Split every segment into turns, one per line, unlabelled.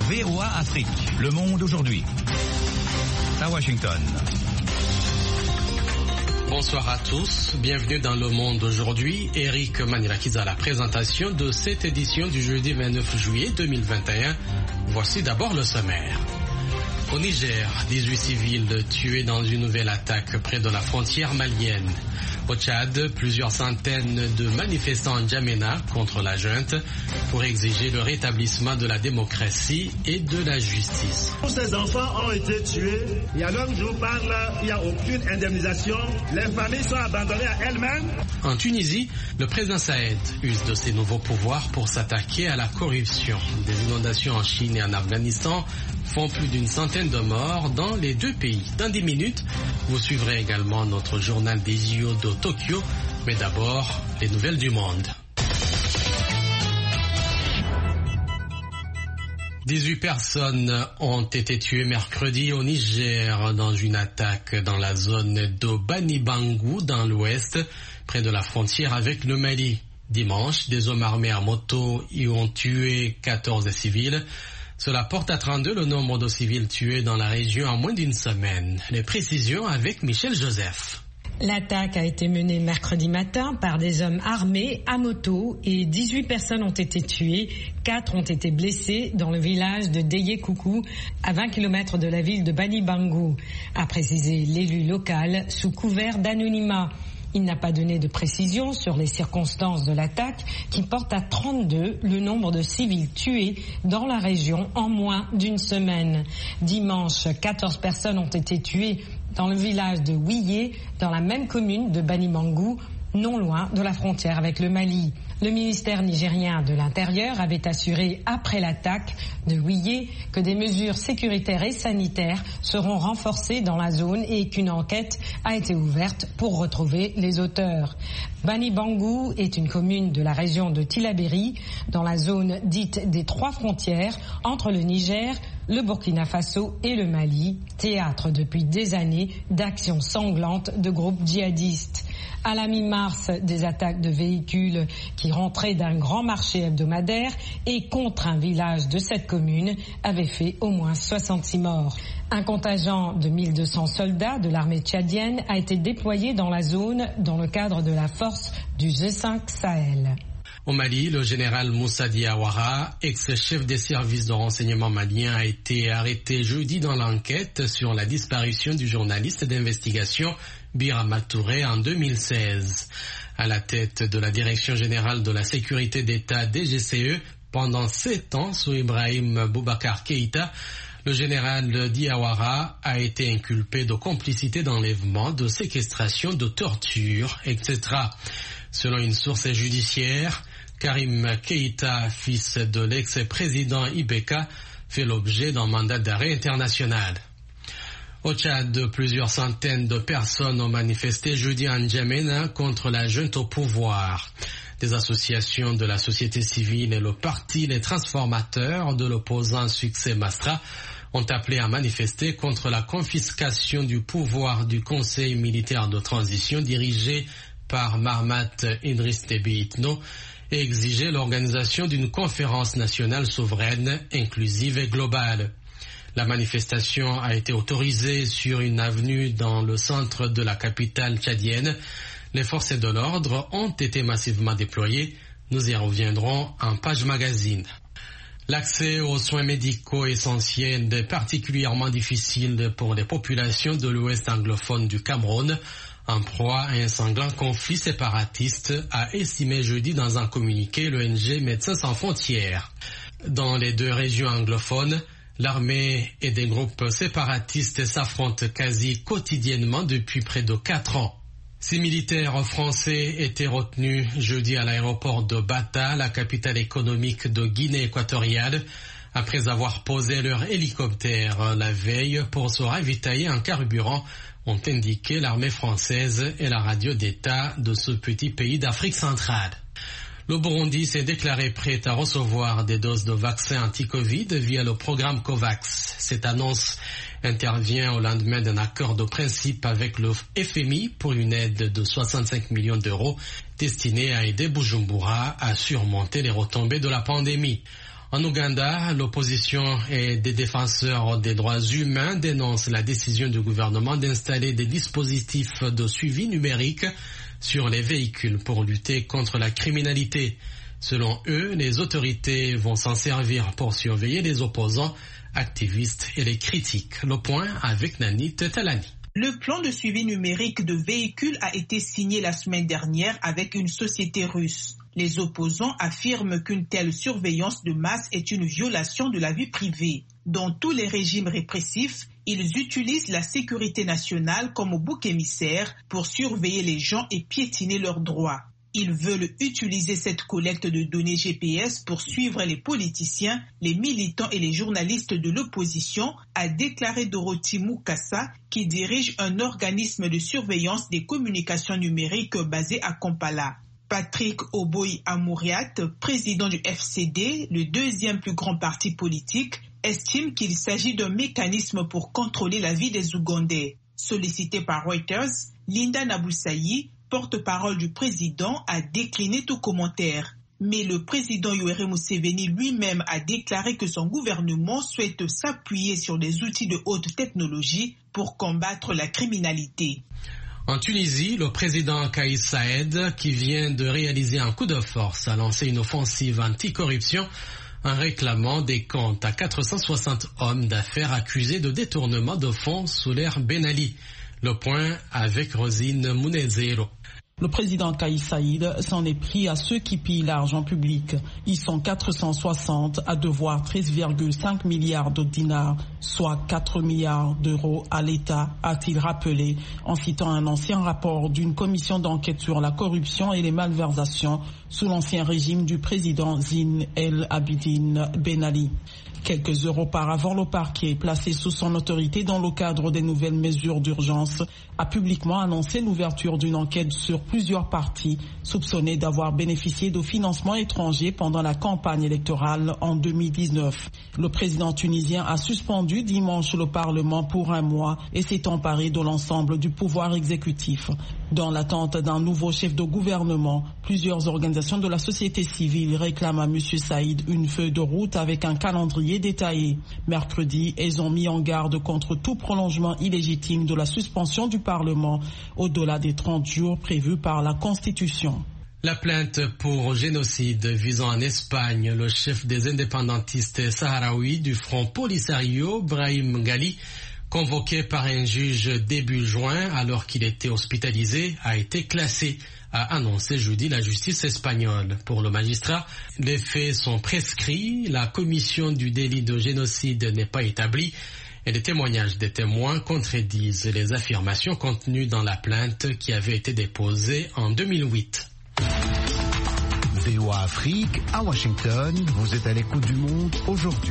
VOA Afrique, le monde aujourd'hui. À Washington.
Bonsoir à tous, bienvenue dans Le Monde aujourd'hui. Eric Manirakis à la présentation de cette édition du jeudi 29 juillet 2021. Voici d'abord le sommaire. Au Niger, 18 civils tués dans une nouvelle attaque près de la frontière malienne. Au Tchad, plusieurs centaines de manifestants en N'Djamena contre la junte pour exiger le rétablissement de la démocratie et de la justice.
Tous ces enfants ont été tués. Il y a l'heure où je vous parle, il n'y a aucune indemnisation. Les familles sont abandonnées à elles-mêmes.
En Tunisie, le président Saïd use de ses nouveaux pouvoirs pour s'attaquer à la corruption. Des inondations en Chine et en Afghanistan font plus d'une centaine de morts dans les deux pays. Dans 10 minutes, vous suivrez également notre journal des JO de Tokyo. Mais d'abord, les nouvelles du monde. 18 personnes ont été tuées mercredi au Niger dans une attaque dans la zone de Bani Bangou dans l'ouest, près de la frontière avec le Mali. Dimanche, des hommes armés à moto y ont tué 14 civils. Cela porte à 32 le nombre de civils tués dans la région en moins d'une semaine. Les précisions avec Michel Joseph.
L'attaque a été menée mercredi matin par des hommes armés à moto et 18 personnes ont été tuées, 4 ont été blessées dans le village de Deyekoukou, à 20 km de la ville de Bani Bangou, a précisé l'élu local sous couvert d'anonymat. Il n'a pas donné de précision sur les circonstances de l'attaque qui porte à 32 le nombre de civils tués dans la région en moins d'une semaine. Dimanche, 14 personnes ont été tuées dans le village de Ouillé, dans la même commune de Bani Bangou, non loin de la frontière avec le Mali. Le ministère nigérien de l'Intérieur avait assuré après l'attaque de Ouillé que des mesures sécuritaires et sanitaires seront renforcées dans la zone et qu'une enquête a été ouverte pour retrouver les auteurs. Bani Bangou est une commune de la région de Tillabéri, dans la zone dite des 3 frontières entre le Niger, le Burkina Faso et le Mali, théâtre depuis des années d'actions sanglantes de groupes djihadistes. À la mi-mars, des attaques de véhicules qui rentraient d'un grand marché hebdomadaire et contre un village de cette commune avaient fait au moins 66 morts. Un contingent de 1200 soldats de l'armée tchadienne a été déployé dans la zone dans le cadre de la force du G5 Sahel.
Au Mali, le général Moussa Diawara, ex-chef des services de renseignement maliens, a été arrêté jeudi dans l'enquête sur la disparition du journaliste d'investigation Birama Touré en 2016. À la tête de la Direction générale de la sécurité d'État DGCE pendant 7 ans sous Ibrahim Boubacar Keïta, le général Diawara a été inculpé de complicité d'enlèvement, de séquestration, de torture, etc. Selon une source judiciaire, Karim Keïta, fils de l'ex-président Ibeka, fait l'objet d'un mandat d'arrêt international. Au Tchad, plusieurs centaines de personnes ont manifesté jeudi en N'Djamena contre la junte au pouvoir. Des associations de la société civile et le parti Les Transformateurs de l'opposant Succès Mastra ont appelé à manifester contre la confiscation du pouvoir du Conseil militaire de transition dirigé par Mahamat Idriss Déby Itno et exiger l'organisation d'une conférence nationale souveraine, inclusive et globale. La manifestation a été autorisée sur une avenue dans le centre de la capitale tchadienne. Les forces de l'ordre ont été massivement déployées. Nous y reviendrons en page magazine. L'accès aux soins médicaux essentiels est particulièrement difficile pour les populations de l'ouest anglophone du Cameroun, en proie à un sanglant conflit séparatiste, a estimé jeudi dans un communiqué l'ONG Médecins sans frontières. Dans les deux régions anglophones, l'armée et des groupes séparatistes s'affrontent quasi quotidiennement depuis près de 4 ans. 6 militaires français étaient retenus jeudi à l'aéroport de Bata, la capitale économique de Guinée équatoriale, après avoir posé leur hélicoptère la veille pour se ravitailler en carburant, ont indiqué l'armée française et la radio d'État de ce petit pays d'Afrique centrale. Le Burundi s'est déclaré prêt à recevoir des doses de vaccins anti-Covid via le programme COVAX. Cette annonce intervient au lendemain d'un accord de principe avec le FMI pour une aide de 65 millions d'euros destinée à aider Bujumbura à surmonter les retombées de la pandémie. En Ouganda, l'opposition et des défenseurs des droits humains dénoncent la décision du gouvernement d'installer des dispositifs de suivi numérique sur les véhicules pour lutter contre la criminalité. Selon eux, les autorités vont s'en servir pour surveiller les opposants, activistes et les critiques. Le point avec Nanit Talani.
Le plan de suivi numérique de véhicules a été signé la semaine dernière avec une société russe. Les opposants affirment qu'une telle surveillance de masse est une violation de la vie privée. Dans tous les régimes répressifs, ils utilisent la sécurité nationale comme bouc émissaire pour surveiller les gens et piétiner leurs droits. Ils veulent utiliser cette collecte de données GPS pour suivre les politiciens, les militants et les journalistes de l'opposition, a déclaré Dorothy Mukasa, qui dirige un organisme de surveillance des communications numériques basé à Kampala. Patrick Oboy Amouriat, président du FCD, le deuxième plus grand parti politique, estime qu'il s'agit d'un mécanisme pour contrôler la vie des Ougandais. Sollicité par Reuters, Linda Naboussayi, porte-parole du président, a décliné tout commentaire. Mais le président Yoweri Museveni lui-même a déclaré que son gouvernement souhaite s'appuyer sur des outils de haute technologie pour combattre la criminalité.
En Tunisie, le président Kais Saied, qui vient de réaliser un coup de force, a lancé une offensive anticorruption en réclamant des comptes à 460 hommes d'affaires accusés de détournement de fonds sous l'ère Ben Ali. Le point avec Rosine Munezero.
Le président Kais Saied s'en est pris à ceux qui pillent l'argent public. Ils sont 460 à devoir 13,5 milliards de dinars, soit 4 milliards d'euros à l'État, a-t-il rappelé, en citant un ancien rapport d'une commission d'enquête sur la corruption et les malversations sous l'ancien régime du président Zine El Abidine Ben Ali. Quelques heures auparavant, le parquet, placé sous son autorité dans le cadre des nouvelles mesures d'urgence, a publiquement annoncé l'ouverture d'une enquête sur plusieurs partis soupçonnés d'avoir bénéficié de financements étrangers pendant la campagne électorale en 2019. Le président tunisien a suspendu dimanche le Parlement pour un mois et s'est emparé de l'ensemble du pouvoir exécutif. Dans l'attente d'un nouveau chef de gouvernement, plusieurs organisations de la société civile réclament à M. Saïd une feuille de route avec un calendrier détaillé. Mercredi, elles ont mis en garde contre tout prolongement illégitime de la suspension du Parlement au-delà des 30 jours prévus par la Constitution.
La plainte pour génocide visant en Espagne le chef des indépendantistes sahraouis du Front Polisario, Brahim Ghali, convoqué par un juge début juin alors qu'il était hospitalisé, a été classé, a annoncé jeudi la justice espagnole. Pour le magistrat, les faits sont prescrits, la commission du délit de génocide n'est pas établie et les témoignages des témoins contredisent les affirmations contenues dans la plainte qui avait été déposée en 2008.
VOA Afrique, à Washington, vous êtes à l'écoute du monde aujourd'hui.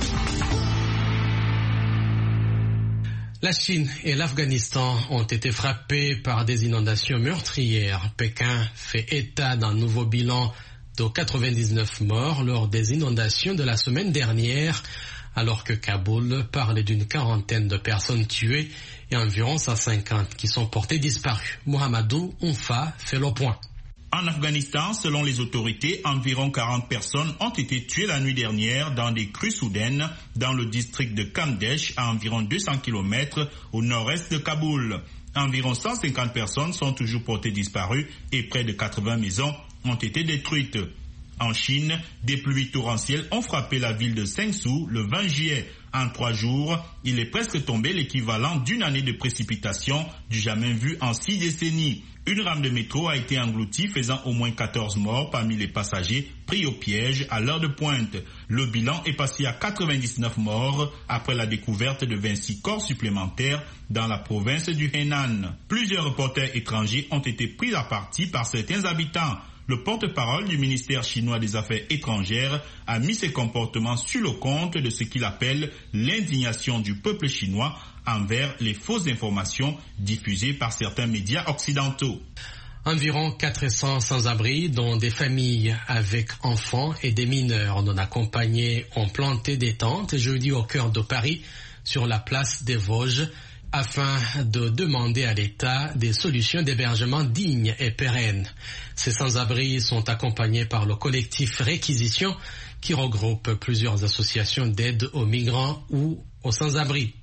La Chine et l'Afghanistan ont été frappés par des inondations meurtrières. Pékin fait état d'un nouveau bilan de 99 morts lors des inondations de la semaine dernière, alors que Kaboul parle d'une quarantaine de personnes tuées et environ 150 qui sont portées disparues. Mohamedou Oumfa fait le point.
En Afghanistan, selon les autorités, environ 40 personnes ont été tuées la nuit dernière dans des crues soudaines dans le district de Kamdesh, à environ 200 km au nord-est de Kaboul. Environ 150 personnes sont toujours portées disparues et près de 80 maisons ont été détruites. En Chine, des pluies torrentielles ont frappé la ville de Sengsu le 20 juillet. En 3 jours, il est presque tombé l'équivalent d'une année de précipitation du jamais vu en 6 décennies. Une rame de métro a été engloutie, faisant au moins 14 morts parmi les passagers pris au piège à l'heure de pointe. Le bilan est passé à 99 morts après la découverte de 26 corps supplémentaires dans la province du Henan. Plusieurs reporters étrangers ont été pris à partie par certains habitants. Le porte-parole du ministère chinois des Affaires étrangères a mis ses comportements sur le compte de ce qu'il appelle l'indignation du peuple chinois envers les fausses informations diffusées par certains médias occidentaux.
Environ 400 sans-abri, dont des familles avec enfants et des mineurs non accompagnés, ont planté des tentes jeudi au cœur de Paris, sur la place des Vosges, afin de demander à l'État des solutions d'hébergement dignes et pérennes. Ces sans-abri sont accompagnés par le collectif Réquisition qui regroupe plusieurs associations d'aide aux migrants ou aux sans-abri.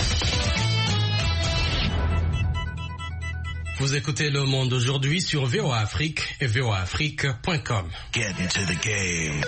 Vous écoutez Le Monde aujourd'hui sur VOA Afrique et voaafrique.com.
Get into the game.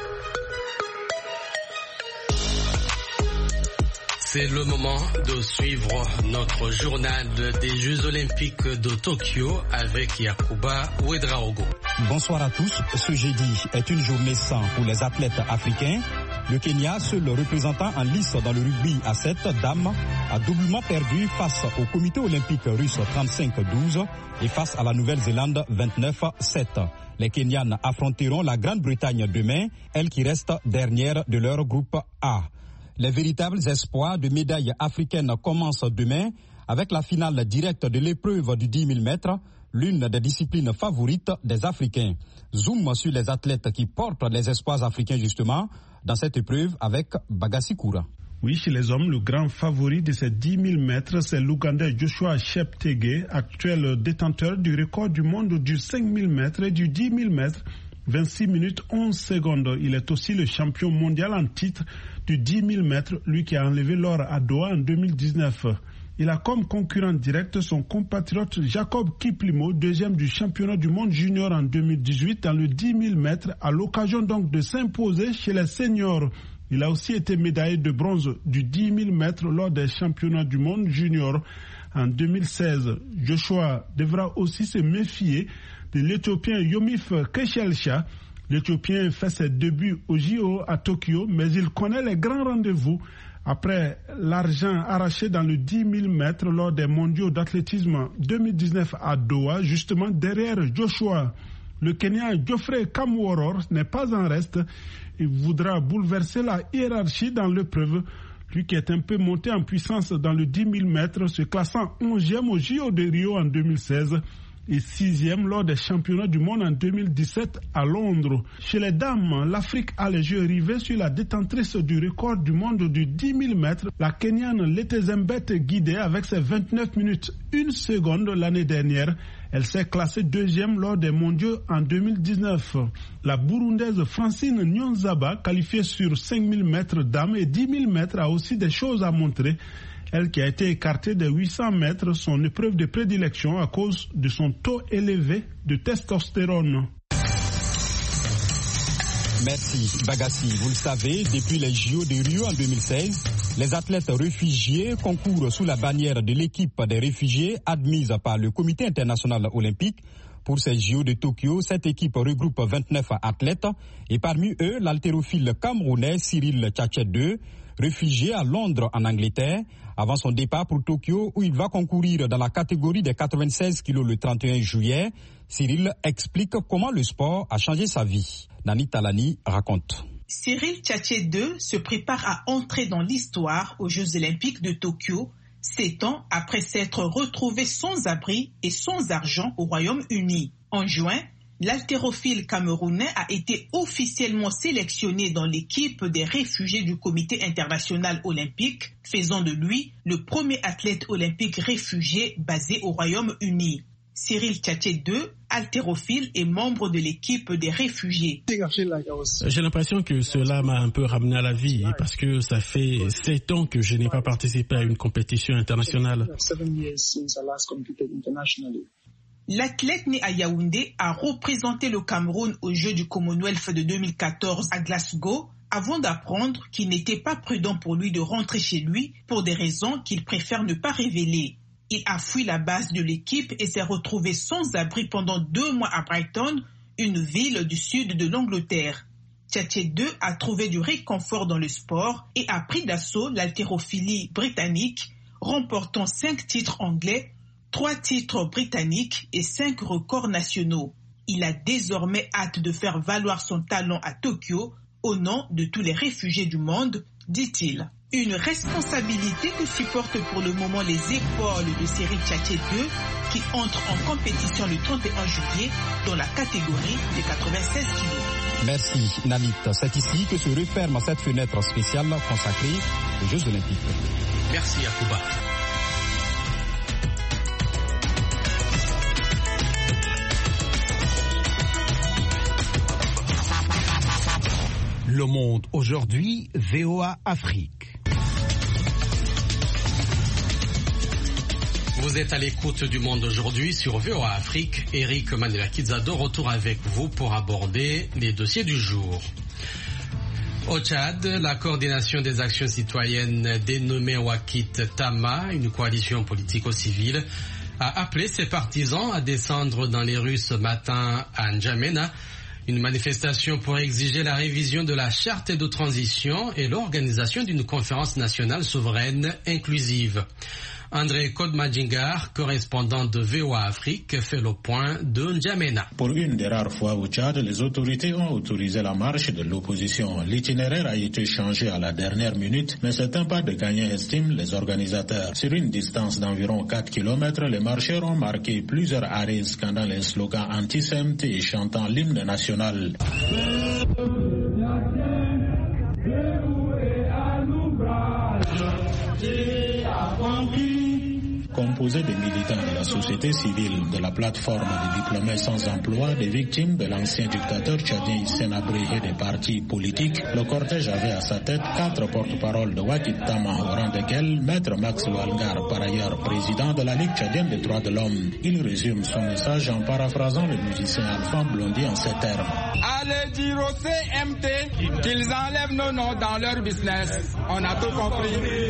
C'est le moment de suivre notre journal des Jeux Olympiques de Tokyo avec Yacouba Ouedraogo.
Bonsoir à tous. Ce jeudi est une journée sans pour les athlètes africains. Le Kenya, seul représentant en lice dans le rugby à 7 dames, a doublement perdu face au comité olympique russe 35-12 et face à la Nouvelle-Zélande 29-7. Les Kenyanes affronteront la Grande-Bretagne demain, elle qui reste dernière de leur groupe A. Les véritables espoirs de médailles africaines commencent demain avec la finale directe de l'épreuve du 10 000 mètres, l'une des disciplines favorites des Africains. Zoom sur les athlètes qui portent les espoirs africains justement dans cette épreuve avec Bagassi Koura.
Oui, chez les hommes, le grand favori de ces 10 000 mètres, c'est l'Ougandais Joshua Cheptegei, actuel détenteur du record du monde du 5 000 mètres et du 10 000 mètres, 26 minutes 11 secondes. Il est aussi le champion mondial en titre du 10 000 mètres, lui qui a enlevé l'or à Doha en 2019. Il a comme concurrent direct son compatriote Jacob Kiplimo, deuxième du championnat du monde junior en 2018 dans le 10 000 mètres, à l'occasion donc de s'imposer chez les seniors. Il a aussi été médaillé de bronze du 10 000 mètres lors des championnats du monde junior en 2016. Joshua devra aussi se méfier de l'Éthiopien Yomif Keshelcha. L'Éthiopien fait ses débuts au JO à Tokyo, mais il connaît les grands rendez-vous après l'argent arraché dans le 10 000 mètres lors des mondiaux d'athlétisme 2019 à Doha, justement derrière Joshua. Le Kenyan Geoffrey Kamworor n'est pas en reste. Il voudra bouleverser la hiérarchie dans l'épreuve. Lui qui est un peu monté en puissance dans le 10 000 mètres, se classant 11e au JO de Rio en 2016 et 6e lors des championnats du monde en 2017 à Londres. Chez les dames, l'Afrique a les yeux rivés sur la détentrice du record du monde du 10 000 mètres, la Kenyane Letezembeth Guidé, avec ses 29 minutes 1 seconde l'année dernière. Elle s'est classée deuxième lors des mondiaux en 2019. La Burundaise Francine Nyonzaba, qualifiée sur 5 000 mètres dames et 10 000 mètres, a aussi des choses à montrer. Elle qui a été écartée des 800 mètres, son épreuve de prédilection à cause de son taux élevé de testostérone.
Merci Bagassi. Vous le savez, depuis les JO de Rio en 2016, les athlètes réfugiés concourent sous la bannière de l'équipe des réfugiés admise par le Comité international olympique. Pour ces JO de Tokyo, cette équipe regroupe 29 athlètes et parmi eux, l'haltérophile camerounais Cyril Tchatché, réfugié à Londres en Angleterre, avant son départ pour Tokyo où il va concourir dans la catégorie des 96 kilos le 31 juillet. Cyril explique comment le sport a changé sa vie. Nani Talani raconte.
Cyril Tchatché se prépare à entrer dans l'histoire aux Jeux Olympiques de Tokyo, 7 ans après s'être retrouvé sans abri et sans argent au Royaume-Uni. En juin, l'haltérophile camerounais a été officiellement sélectionné dans l'équipe des réfugiés du Comité international olympique, faisant de lui le premier athlète olympique réfugié basé au Royaume-Uni. Cyril Tchatché haltérophile et membre de l'équipe des réfugiés.
J'ai l'impression que cela m'a un peu ramené à la vie parce que ça fait 7 ans que je n'ai pas participé à une compétition internationale.
L'athlète né à Yaoundé a représenté le Cameroun aux Jeux du Commonwealth de 2014 à Glasgow avant d'apprendre qu'il n'était pas prudent pour lui de rentrer chez lui pour des raisons qu'il préfère ne pas révéler. Il a fui la base de l'équipe et s'est retrouvé sans abri pendant 2 mois à Brighton, une ville du sud de l'Angleterre. Tchatché a trouvé du réconfort dans le sport et a pris d'assaut l'haltérophilie britannique, remportant 5 titres anglais, 3 titres britanniques et 5 records nationaux. Il a désormais hâte de faire valoir son talent à Tokyo au nom de tous les réfugiés du monde, dit-il. Une responsabilité que supportent pour le moment les épaules de Cyril Tchatché qui entre en compétition le 31 juillet dans la catégorie des 96 kilos.
Merci Nanit. C'est ici que se referme cette fenêtre spéciale consacrée aux Jeux Olympiques.
Merci Yacouba.
Le Monde aujourd'hui, VOA Afrique.
Vous êtes à l'écoute du Monde aujourd'hui sur VOA Afrique. Eric Manuela-Kizado, retour avec vous pour aborder les dossiers du jour. Au Tchad, la coordination des actions citoyennes dénommée Wakit Tama, une coalition politico-civile, a appelé ses partisans à descendre dans les rues ce matin à N'Djamena, une manifestation pour exiger la révision de la charte de transition et l'organisation d'une conférence nationale souveraine inclusive. André Kodmadjingar, correspondant de VOA Afrique, fait le point de N'Djamena.
Pour une des rares fois au Tchad, les autorités ont autorisé la marche de l'opposition. L'itinéraire a été changé à la dernière minute, mais c'est un pas de gagné, estiment les organisateurs. Sur une distance d'environ 4 km, les marcheurs ont marqué plusieurs arrêts scandant les slogans antisémites et chantant l'hymne national. Composé des militants de la société civile, de la plateforme des diplômés sans emploi, des victimes de l'ancien dictateur tchadien Hissène Habré et des partis politiques, le cortège avait à sa tête 4 porte-paroles de Wakit Tama, au rang desquels Maître Max Walgar, par ailleurs président de la Ligue tchadienne des droits de l'homme. Il résume son message en paraphrasant le musicien Alpha Blondy en ces termes.
Allez dire au CMT qu'ils enlèvent nos noms dans leur business. On a tout compris.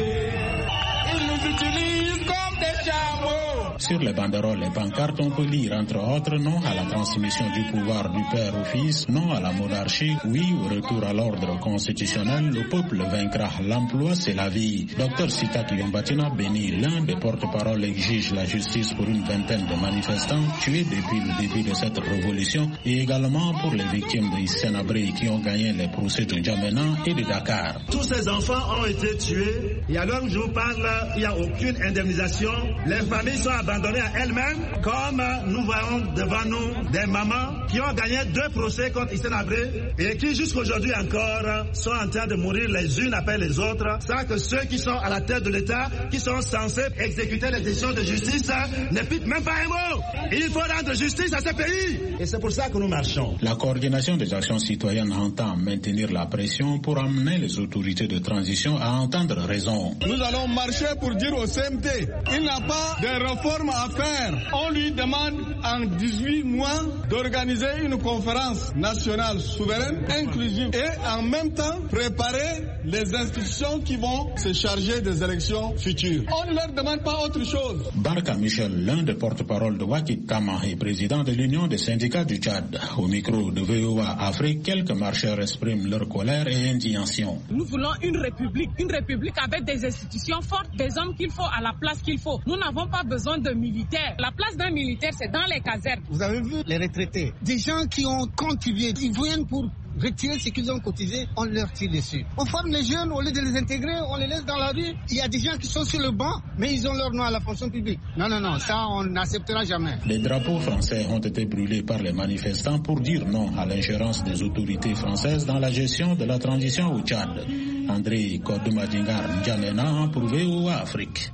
Ils nous utilisent comme des chameaux.
Sur les banderoles et pancartes, on peut lire entre autres non à la transmission du pouvoir du père au fils, non à la monarchie, oui au retour à l'ordre constitutionnel, le peuple vaincra, l'emploi c'est la vie. Dr Sita Kiyombatina Beni, l'un des porte-paroles, exige la justice pour une vingtaine de manifestants tués depuis le début de cette révolution et également pour les victimes de Hissène Habré qui ont gagné les procès de N'Djamena et de Dakar.
Tous ces enfants ont été tués et à l'heure où je vous parle, il n'y a aucune indemnisation. Les familles sont abandonnées à elles-mêmes, comme nous voyons devant nous des mamans qui ont gagné 2 procès contre Hissène Habré et qui jusqu'aujourd'hui encore sont en train de mourir les unes après les autres, sans que ceux qui sont à la tête de l'État, qui sont censés exécuter les décisions de justice, ne piquent même pas un mot. Il faut rendre justice à ce pays. Et c'est pour ça que nous marchons.
La coordination des actions citoyennes entend maintenir la pression pour amener les autorités de transition à entendre raison.
Nous allons marcher pour dire au CMT, il n'a pas de réforme à faire. On lui demande en 18 mois d'organiser une conférence nationale souveraine inclusive et en même temps préparer les institutions qui vont se charger des élections futures. On ne leur demande pas autre chose.
Barka Michel, l'un des porte-paroles de Wakit Tama et président de l'Union des syndicats du Tchad. Au micro de VOA Afrique, quelques marcheurs expriment leur colère et indignation.
Nous voulons une république avec des institutions fortes, des hommes qu'il faut à la place qu'il faut. Nous n'avons pas besoin de militaires. La place d'un militaire, c'est dans les casernes.
Vous avez vu les retraités, des gens qui ont contribué, ils viennent pour retirer ce qu'ils ont cotisé, on leur tire dessus. On forme les jeunes, au lieu de les intégrer, on les laisse dans la rue. Il y a des gens qui sont sur le banc, mais ils ont leur nom à la fonction publique. Non, ça on n'acceptera jamais.
Les drapeaux français ont été brûlés par les manifestants pour dire non à l'ingérence des autorités françaises dans la gestion de la transition au Tchad. André Kodmadjingar N'Djamena pour VOA Afrique.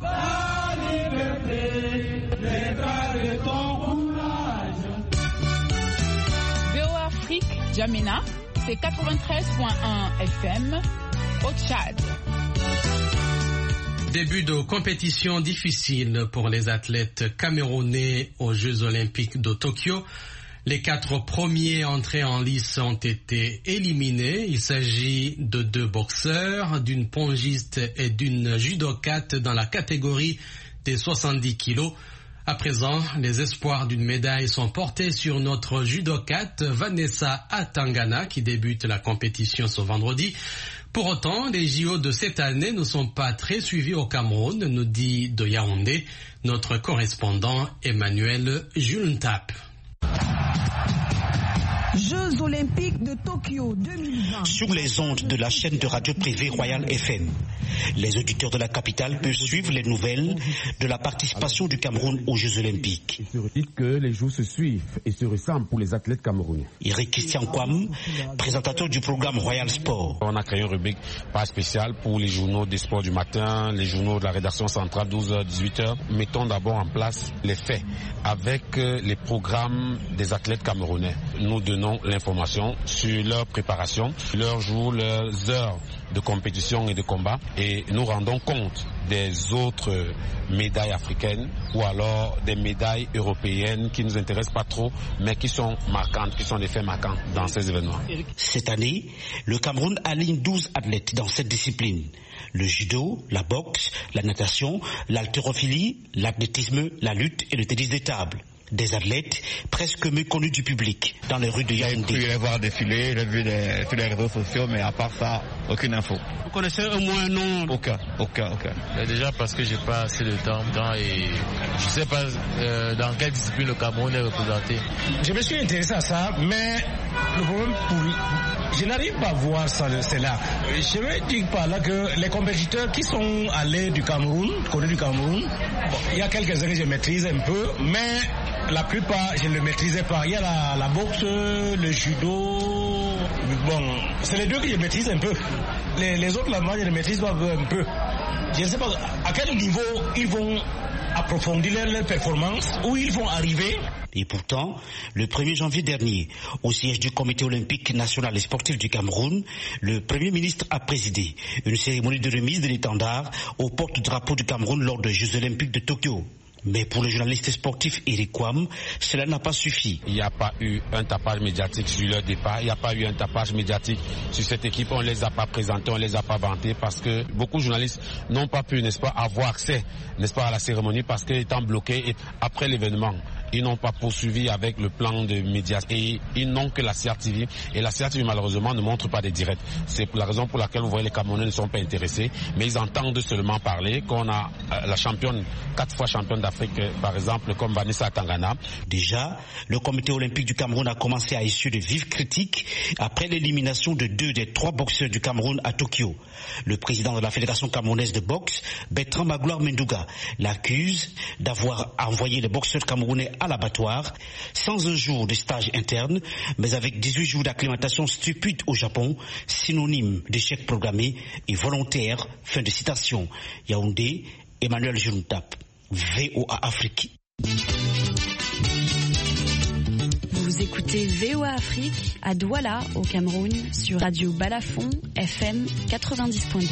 VOA Afrique, N'Djamena, c'est 93.1 FM au Tchad.
Début de compétition difficile pour les athlètes camerounais aux Jeux Olympiques de Tokyo. Les 4 premiers entrés en lice ont été éliminés. Il s'agit de 2 boxeurs, d'une pongiste et d'une judokate dans la catégorie des 70 kilos. À présent, les espoirs d'une médaille sont portés sur notre judokate Vanessa Atangana qui débute la compétition ce vendredi. Pour autant, les JO de cette année ne sont pas très suivis au Cameroun, nous dit de Yaoundé notre correspondant Emmanuel Jules-Ntap.
Jeux Olympiques de Tokyo 2020.
Sur les ondes de la chaîne de radio privée Royal FM, les auditeurs de la capitale peuvent suivre les nouvelles de la participation du Cameroun aux Jeux Olympiques.
Dites que les jours se suivent et se ressemblent pour les athlètes camerounais.
Eric Christian Kwam, présentateur du programme Royal Sport.
On a créé une rubrique pas spéciale pour les journaux des sports du matin, les journaux de la rédaction centrale 12h, 18h. Mettons d'abord en place les faits avec les programmes des athlètes camerounais. Nous donnons donnons l'information sur leur préparation, leurs jours, leurs heures de compétition et de combat, et nous rendons compte des autres médailles africaines ou alors des médailles européennes qui ne nous intéressent pas trop, mais qui sont marquantes, qui sont des faits marquants dans ces événements.
Cette année, le Cameroun aligne 12 athlètes dans cette discipline. Le judo, la boxe, la natation, l'haltérophilie, l'athlétisme, la lutte et le tennis de table. Des athlètes presque méconnus du public dans les rues de Yaoundé.
J'ai pu les voir défiler, j'ai vu sur les réseaux sociaux, mais à part ça, aucune info.
Vous connaissez au moins un nom?
Aucun.
Déjà parce que j'ai pas assez de temps et je sais pas dans quelle discipline le Cameroun est représenté.
Je me suis intéressé à ça, mais le problème je n'arrive pas à voir cela. Je veux dire par là que les compétiteurs qui sont allés du Cameroun, connus du Cameroun, il y a quelques années je maîtrise un peu, mais la plupart je ne le maîtrisais pas. Il y a la boxe, le judo, bon, c'est les deux que je maîtrise un peu. Les autres là, moi je les maîtrise pas un peu. Je ne sais pas à quel niveau ils vont approfondir leur performance, où ils vont arriver.
Et pourtant, le 1er janvier dernier, au siège du Comité olympique national et sportif du Cameroun, le Premier ministre a présidé une cérémonie de remise de l'étendard au porte-drapeau du Cameroun lors des Jeux olympiques de Tokyo. Mais pour le journaliste sportif Eric Wam, cela n'a pas suffi.
Il n'y a pas eu un tapage médiatique sur leur départ, il n'y a pas eu un tapage médiatique sur cette équipe, on ne les a pas présentés, on ne les a pas vantés parce que beaucoup de journalistes n'ont pas pu, n'est-ce pas, avoir accès, n'est-ce pas, à la cérémonie parce qu'étant bloqués après l'événement. Ils n'ont pas poursuivi avec le plan de médias et ils n'ont que la CRTV et la CRTV malheureusement ne montre pas des directs. C'est la raison pour laquelle vous voyez les Camerounais ne sont pas intéressés, mais ils entendent seulement parler qu'on a la championne, 4 fois championne d'Afrique par exemple comme Vanessa Tangana.
Déjà, le Comité olympique du Cameroun a commencé à essuyer de vives critiques après l'élimination de 2 des 3 boxeurs du Cameroun à Tokyo. Le président de la Fédération camerounaise de boxe, Bertrand Magloire Mendouga, l'accuse d'avoir envoyé les boxeurs camerounais à l'abattoir, sans un jour de stage interne, mais avec 18 jours d'acclimatation stupide au Japon, synonyme d'échec programmé et volontaire. Fin de citation. Yaoundé, Emmanuel Juntap, VOA Afrique.
Vous écoutez VOA Afrique à Douala, au Cameroun, sur Radio Balafon, FM 90.2.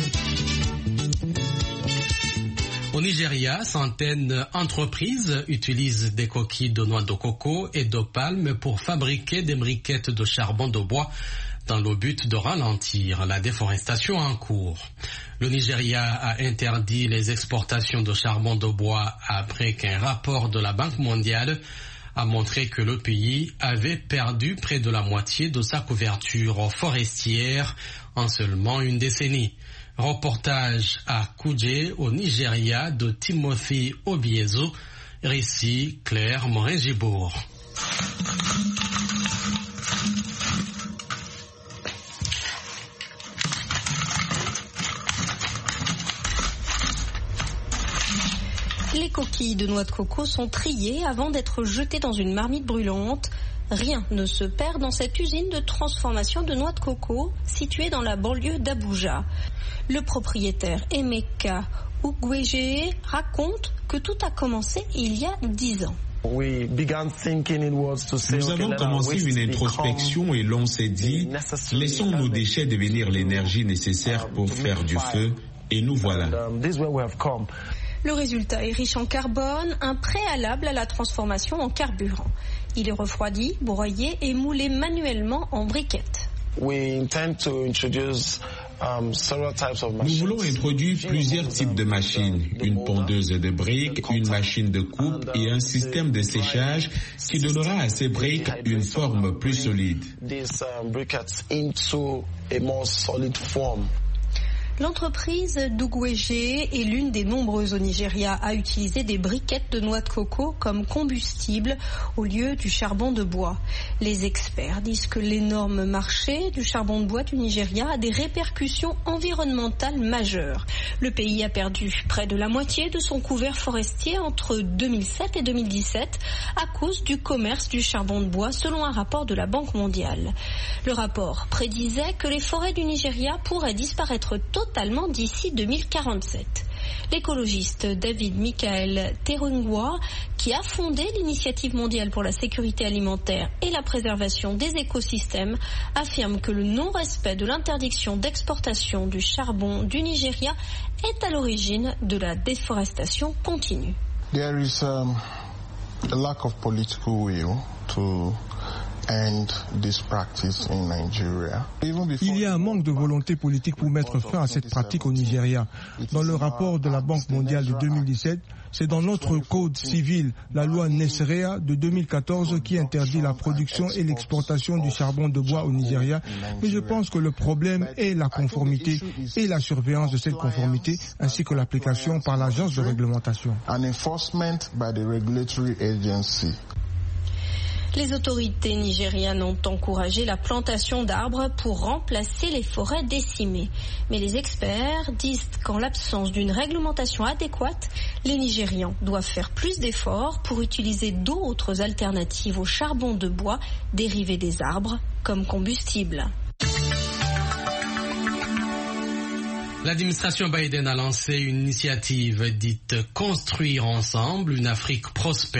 Au Nigeria, centaines d'entreprises utilisent des coquilles de noix de coco et de palme pour fabriquer des briquettes de charbon de bois dans le but de ralentir la déforestation en cours. Le Nigeria a interdit les exportations de charbon de bois après qu'un rapport de la Banque mondiale a montré que le pays avait perdu près de la moitié de sa couverture forestière en seulement une décennie. Reportage à Kuje, au Nigeria, de Timothy Obiezo. Récit Claire Morin-Gibourg.
Les coquilles de noix de coco sont triées avant d'être jetées dans une marmite brûlante. Rien ne se perd dans cette usine de transformation de noix de coco située dans la banlieue d'Abuja. Le propriétaire Emeka Ugweje raconte que tout a commencé il y a 10 ans.
Nous avons commencé une introspection et l'on s'est dit, laissons nos déchets devenir l'énergie nécessaire pour faire du feu, et nous voilà.
Le résultat est riche en carbone, un préalable à la transformation en carburant. Il est refroidi, broyé et moulé manuellement en briquettes.
Nous voulons introduire plusieurs types de machines, une pondeuse de briques, une machine de coupe et un système de séchage qui donnera à ces briques une forme plus solide.
L'entreprise d'Ugweje est l'une des nombreuses au Nigeria à utiliser des briquettes de noix de coco comme combustible au lieu du charbon de bois. Les experts disent que l'énorme marché du charbon de bois du Nigeria a des répercussions environnementales majeures. Le pays a perdu près de la moitié de son couvert forestier entre 2007 et 2017 à cause du commerce du charbon de bois selon un rapport de la Banque mondiale. Le rapport prédisait que les forêts du Nigeria pourraient disparaître totalement d'ici 2047. L'écologiste David Michael Terungwa, qui a fondé l'Initiative mondiale pour la sécurité alimentaire et la préservation des écosystèmes, affirme que le non-respect de l'interdiction d'exportation du charbon du Nigeria est à l'origine de la déforestation continue.
There is a lack of political will to end this practice in Nigeria.
Il y a un manque de volonté politique pour mettre fin à cette pratique au Nigeria. Dans le rapport de la Banque mondiale de 2017, c'est dans notre code civil, la loi Nesrea de 2014, qui interdit la production et l'exportation du charbon de bois au Nigeria. Mais je pense que le problème est la conformité et la surveillance de cette conformité, ainsi que l'application par l'agence de réglementation.
Les autorités nigérianes ont encouragé la plantation d'arbres pour remplacer les forêts décimées. Mais les experts disent qu'en l'absence d'une réglementation adéquate, les Nigérians doivent faire plus d'efforts pour utiliser d'autres alternatives au charbon de bois dérivé des arbres comme combustible.
L'administration Biden a lancé une initiative dite « Construire ensemble une Afrique prospère »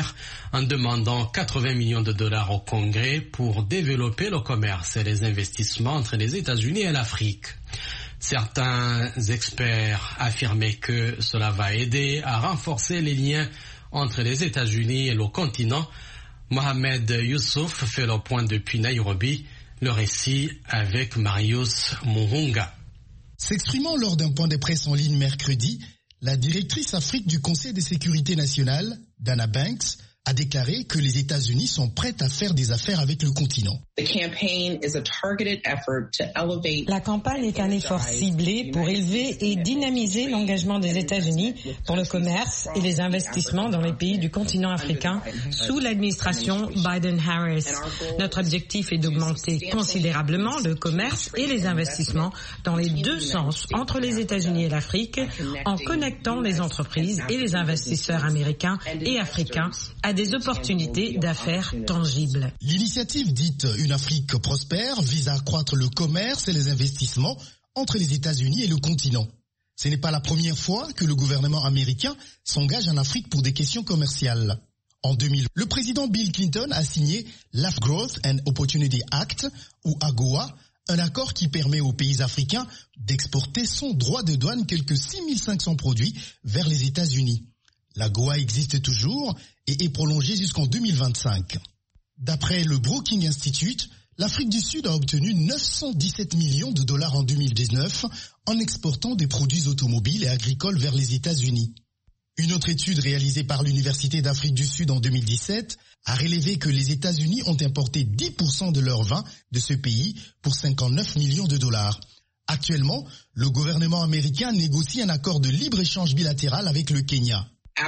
en demandant 80 millions de dollars au Congrès pour développer le commerce et les investissements entre les États-Unis et l'Afrique. Certains experts affirmaient que cela va aider à renforcer les liens entre les États-Unis et le continent. Mohamed Youssouf fait le point depuis Nairobi. Le récit avec Marius Muhunga.
S'exprimant lors d'un point de presse en ligne mercredi, la directrice Afrique du Conseil de sécurité nationale, Dana Banks, a déclaré que les États-Unis sont prêts à faire des affaires avec le continent.
La campagne est un effort ciblé pour élever et dynamiser l'engagement des États-Unis pour le commerce et les investissements dans les pays du continent africain sous l'administration Biden-Harris. Notre objectif est d'augmenter considérablement le commerce et les investissements dans les deux sens entre les États-Unis et l'Afrique en connectant les entreprises et les investisseurs américains et africains à des opportunités d'affaires tangibles.
L'initiative dite Une Afrique prospère vise à accroître le commerce et les investissements entre les États-Unis et le continent. Ce n'est pas la première fois que le gouvernement américain s'engage en Afrique pour des questions commerciales. En 2000, le président Bill Clinton a signé l'Africa Growth and Opportunity Act, ou AGOA, un accord qui permet aux pays africains d'exporter sans droit de douane quelques 6500 produits vers les États-Unis. L'AGOA existe toujours et est prolongée jusqu'en 2025. D'après le Brookings Institute, l'Afrique du Sud a obtenu 917 millions de dollars en 2019 en exportant des produits automobiles et agricoles vers les États-Unis. Une autre étude réalisée par l'Université d'Afrique du Sud en 2017 a révélé que les États-Unis ont importé 10% de leur vin de ce pays pour 59 millions de dollars. Actuellement, le gouvernement américain négocie un accord de libre-échange bilatéral avec le Kenya.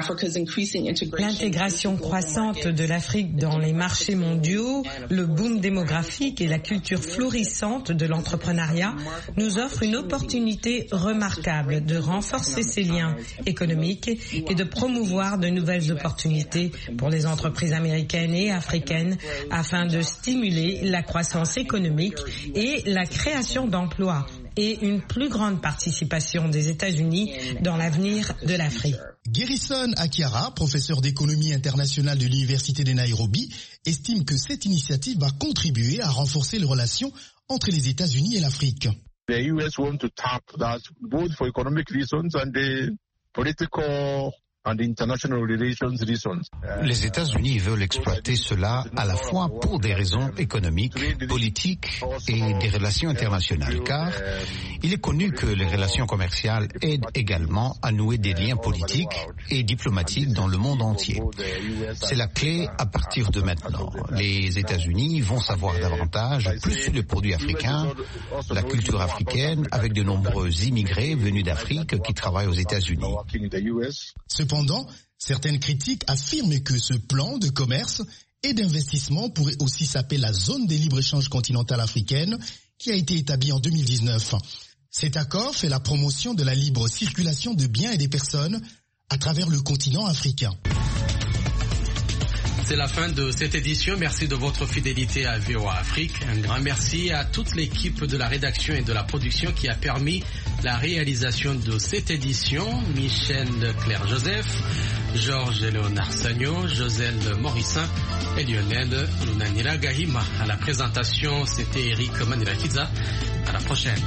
L'intégration croissante de l'Afrique dans les marchés mondiaux, le boom démographique et la culture florissante de l'entrepreneuriat nous offrent une opportunité remarquable de renforcer ces liens économiques et de promouvoir de nouvelles opportunités pour les entreprises américaines et africaines afin de stimuler la croissance économique et la création d'emplois et une plus grande participation des États-Unis dans l'avenir de l'Afrique.
Gerison Akiara, professeur d'économie internationale de l'Université de Nairobi, estime que cette initiative va contribuer à renforcer les relations entre les États-Unis et l'Afrique.
The US want to tap that both for economic reasons and the political and international relations reasons.
Les États-Unis veulent exploiter cela à la fois pour des raisons économiques, politiques et des relations internationales, car il est connu que les relations commerciales aident également à nouer des liens politiques et diplomatiques dans le monde entier. C'est la clé à partir de maintenant. Les États-Unis vont savoir davantage, plus sur les produits africains, la culture africaine, avec de nombreux immigrés venus d'Afrique qui travaillent aux États-Unis.
Cependant, certaines critiques affirment que ce plan de commerce et d'investissement pourrait aussi s'appeler la zone de libre-échange continentale africaine qui a été établie en 2019. Cet accord fait la promotion de la libre circulation de biens et des personnes à travers le continent africain.
C'est la fin de cette édition. Merci de votre fidélité à VOA Afrique. Un grand merci à toute l'équipe de la rédaction et de la production qui a permis la réalisation de cette édition. Michel Claire-Joseph, Georges Léonard Sagno, Joselle Morissin et Lionel Lunanira Gahima. À la présentation, c'était Eric Manirakiza. À la prochaine.